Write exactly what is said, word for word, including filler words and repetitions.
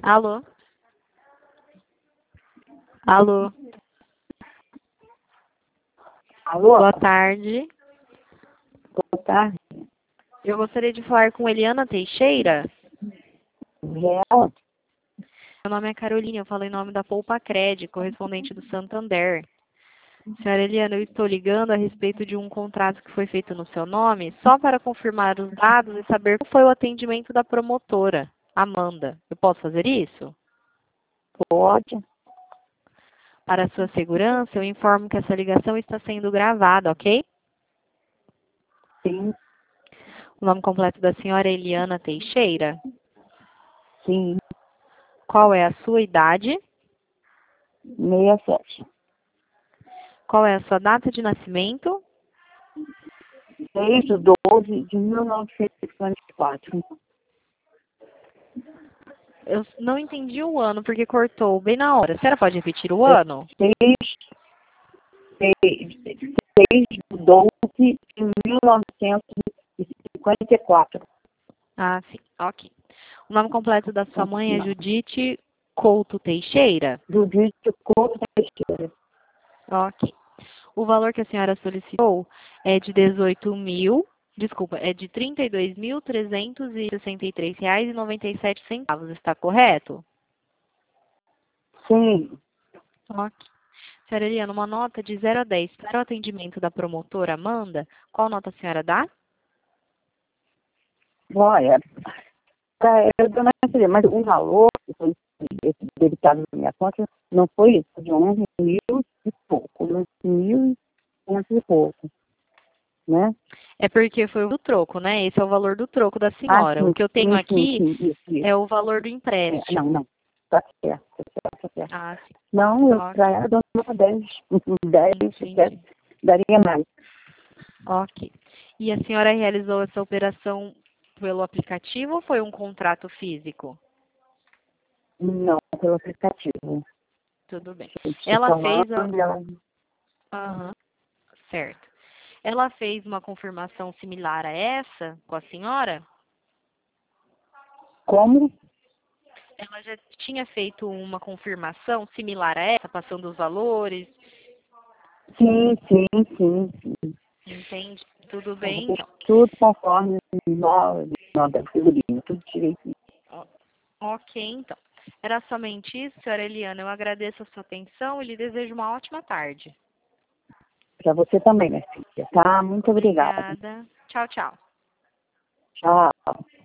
Alô? Alô? Alô? Boa tarde. Boa tarde. Eu gostaria de falar com Eliana Teixeira. Real? Meu nome é Carolina, eu falo em nome da Poupa Cred, correspondente do Santander. Senhora Eliana, eu estou ligando a respeito de um contrato que foi feito no seu nome, só para confirmar os dados e saber qual foi o atendimento da promotora, Amanda. Eu posso fazer isso? Pode. Para a sua segurança, eu informo que essa ligação está sendo gravada, ok? Sim, O nome completo da senhora é Eliana Teixeira. sim. Qual é a sua idade? sessenta e sete. Qual é a sua data de nascimento? seis de doze de mil novecentos e cinquenta e quatro. Eu não entendi o ano, porque cortou bem na hora. A senhora pode repetir o ano? seis, seis de doze de mil novecentos e cinquenta e quatro. Ah, sim. Ok. O nome completo da sua mãe é Judite Couto Teixeira? Judite Couto Teixeira. Ok. O valor que a senhora solicitou é de dezoito mil, desculpa, é de trinta e dois mil trezentos e sessenta e três reais e noventa e sete centavos. Está correto? Sim. Ok. Senhora Eliana, uma nota de zero a dez para o atendimento da promotora Amanda, qual nota a senhora dá? Olha, pra eu dou mais, mas o valor que foi esse debitado na minha conta não foi isso, de onze mil e pouco, onze mil e quinhentos e pouco, né? É porque foi o do troco, né? Esse é o valor do troco da Ah, senhora. O sim, que eu tenho sim, sim, aqui sim, isso, isso. é o valor do É, não, empréstimo. não, tá certo, tá certo, tá certo. Ah, sim. Não, eu Ok. pra ela dou nota dez, dez, dez, Entendi. daria mais. Ok. E a senhora realizou essa operação pelo aplicativo ou foi um contrato físico? Não, pelo aplicativo. Tudo bem. Estou Ela fez a... falando, ela... Aham, certo. Ela fez uma confirmação similar a essa com a senhora? Como? Ela já tinha feito uma confirmação similar a essa, passando os valores? Sim, sim, sim, sim. Entende? Tudo Ela bem, fez então. tudo conforme nós, nós da figurinha, tudo direitinho. Ó, Ok, então. Era somente isso, senhora Eliana. Eu agradeço a sua atenção e lhe desejo uma ótima tarde. Para você também, minha filha, tá? Muito obrigada. Obrigada. Tchau, tchau. Tchau.